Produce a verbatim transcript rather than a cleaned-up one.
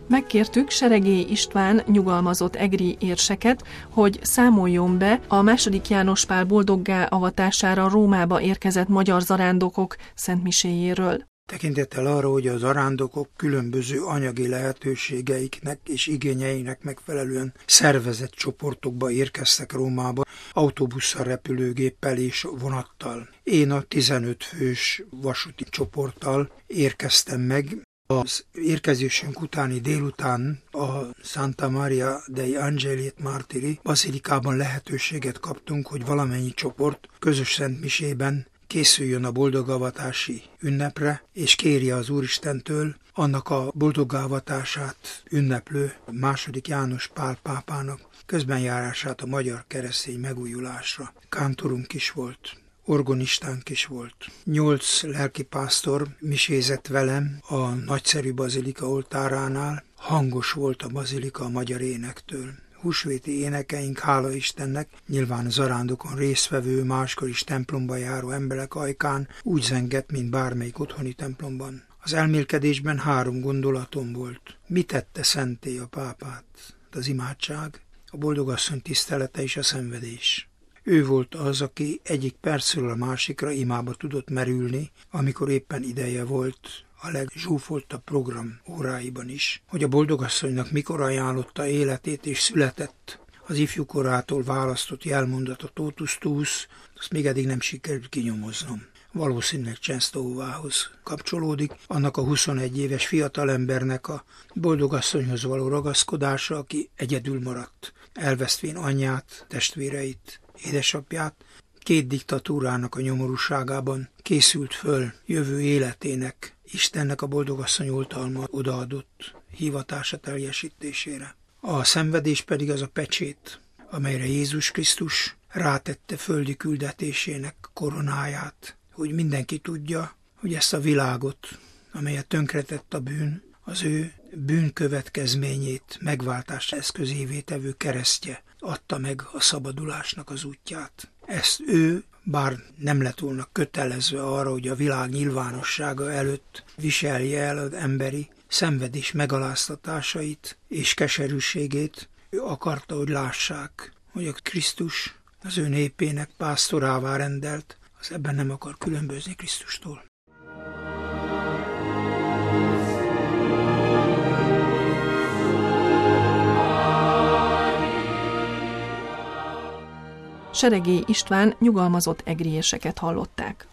Megkértük Seregély István nyugalmazott egri érseket, hogy számoljon be a második János Pál boldoggá avatására Rómába érkezett magyar zarándokok szentmiséjéről. Tekintettel arra, hogy a zarándokok különböző anyagi lehetőségeiknek és igényeinek megfelelően szervezett csoportokba érkeztek Rómába, autóbusszal, repülőgéppel és vonattal. Én a tizenöt fős vasúti csoporttal érkeztem meg. Az érkezésünk utáni délután a Santa Maria dei Angeli et Martiri bazilikában lehetőséget kaptunk, hogy valamennyi csoport közös szentmisében készüljön a boldogavatási ünnepre, és kérje az Úristentől annak a boldogavatását ünneplő második János Pál pápának közbenjárását a magyar keresztény megújulásra. Kántorunk is volt, orgonistánk is volt. Nyolc lelkipásztor misézett velem a nagyszerű bazilika oltáránál, hangos volt a bazilika a magyar énektől. Húsvéti énekeink, hála Istennek, nyilván zarándokon résztvevő, máskor is templomba járó emberek ajkán úgy zengett, mint bármelyik otthoni templomban. Az elmélkedésben három gondolatom volt. Mi tette szenté a pápát? Az imádság, a boldogasszony tisztelete és a szenvedés. Ő volt az, aki egyik percről a másikra imába tudott merülni, amikor éppen ideje volt a legzsúfoltabb program óráiban is, hogy a boldogasszonynak mikor ajánlotta életét és született. Az ifjúkorától választott jelmondat a totus tuus, azt még eddig nem sikerült kinyomoznom. Valószínűleg Częstochovához kapcsolódik, annak a huszonegy éves fiatalembernek a boldogasszonyhoz való ragaszkodása, aki egyedül maradt, elvesztvén anyját, testvéreit, édesapját, két diktatúrának a nyomorúságában készült föl jövő életének, Istennek a boldogasszony oltalma odaadott hivatása teljesítésére. A szenvedés pedig az a pecsét, amelyre Jézus Krisztus rátette földi küldetésének koronáját, hogy mindenki tudja, hogy ezt a világot, amelyet tönkretett a bűn, az ő bűnkövetkezményét, megváltás eszközévé tevő keresztje adta meg a szabadulásnak az útját. Ezt ő, bár nem lett volna kötelezve arra, hogy a világ nyilvánossága előtt viselje el az emberi szenvedés megaláztatásait és keserűségét, ő akarta, hogy lássák, hogy a Krisztus az ő népének pásztorává rendelt, az ebben nem akar különbözni Krisztustól. Seregély István nyugalmazott egri érseket hallották.